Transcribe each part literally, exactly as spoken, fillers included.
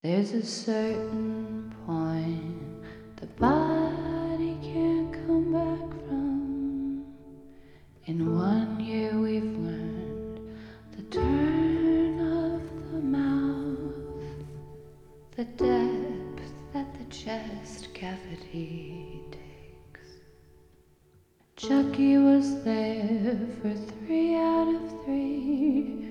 There's a certain point the body can't come back from. In one year we've learned the turn of the mouth, the depth that the chest cavity takes. Chucky was there for three out of three.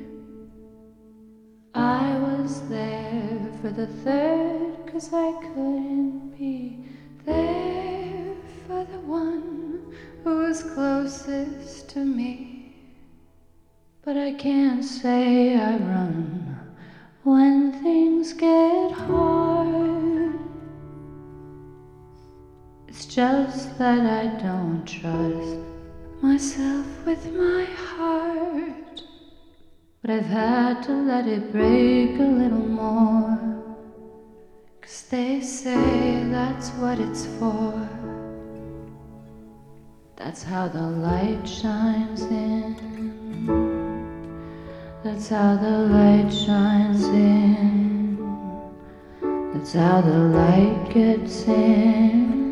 I was there for the third, 'cause I couldn't be there for the one who was closest to me. But I can't say I run when things get hard. It's just that I don't trust myself with my heart. But I've had to let it break a little more, 'cause they say that's what it's for. That's how the light shines in. That's how the light shines in. That's how the light gets in.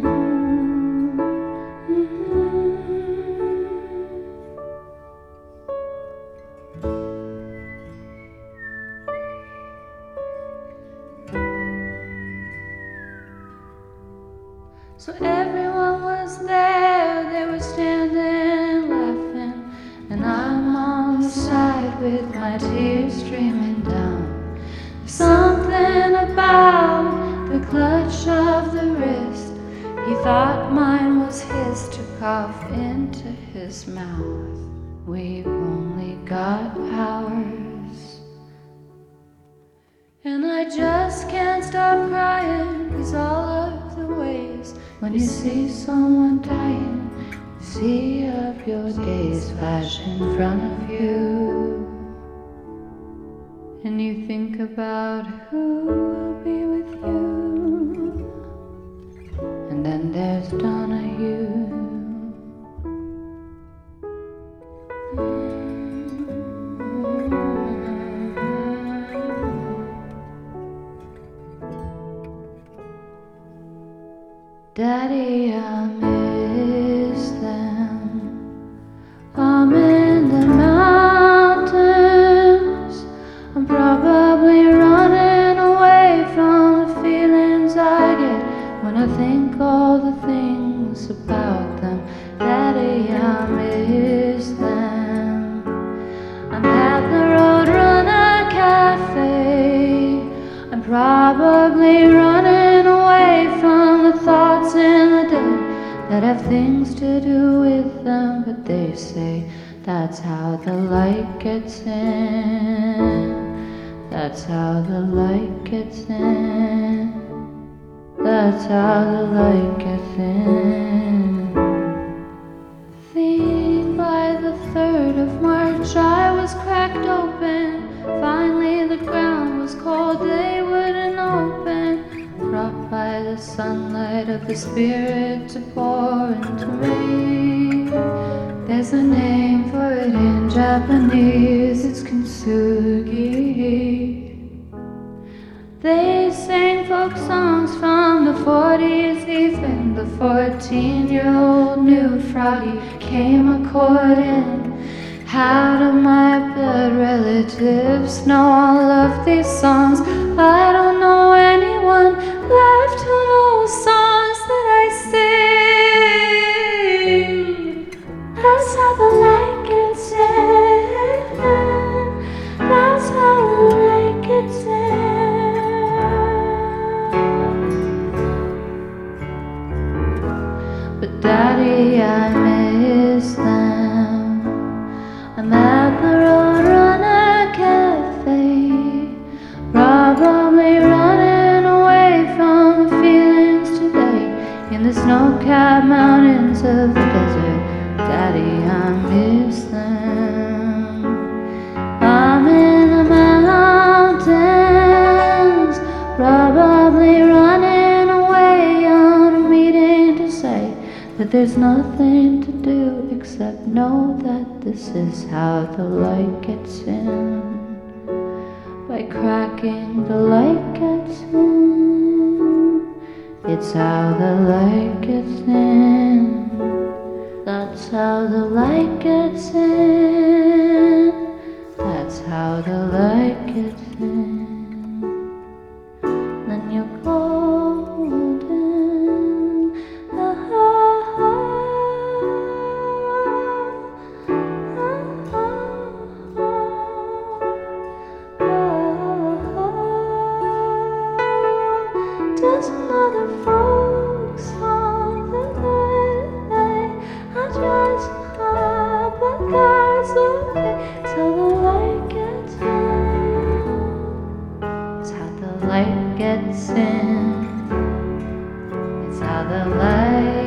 So everyone was there, they were standing laughing, and I'm on the side with my tears streaming down. There's something about the clutch of the wrist. He thought mine was his to cough into his mouth. We've only got hours. And I just can't stop crying, 'cause all of the ways when you see someone dying, you see of your days flash in front of you, and you think about who will be with you. And then there's Donahue. Daddy, I miss them. I'm in the mountains. I'm probably running away from the feelings I get when I think all the things about them. Daddy, I miss them. I'm at the Roadrunner Cafe. I'm probably running away from the thoughts in the day that have things to do with them. But they say that's how the light gets in. That's how the light gets in. That's how the light gets in. I think by the third of March I was cracked open. Finally the ground was cold, they wouldn't open. Brought by the sunlight of the spirit to pour into me. There's a name for it in Japanese, it's kintsugi. They sang folk songs from the forties, even the fourteen-year-old knew Froggy came a-courting. How do my blood relatives know all of these songs? I don't know anyone left who knows songs that I sing. That's how the light gets in. That's how the light gets in. But Daddy, I miss them. I'm at the Roadrunner Cafe, probably running away from the feelings today in the snow-capped mountains of the desert. Daddy, I miss them. I'm in the mountains, probably running away on a meeting to say that there's nothing to do except know that this is how the light gets in. By cracking the light gets in. It's how the light gets in. That's how the light gets in. That's how the light gets in. Then you're golden. Ah, ah, ah, ah, ah. Does another folk song that I I try so hard, but God's okay till the light gets in. It's how the light gets in. It's how the light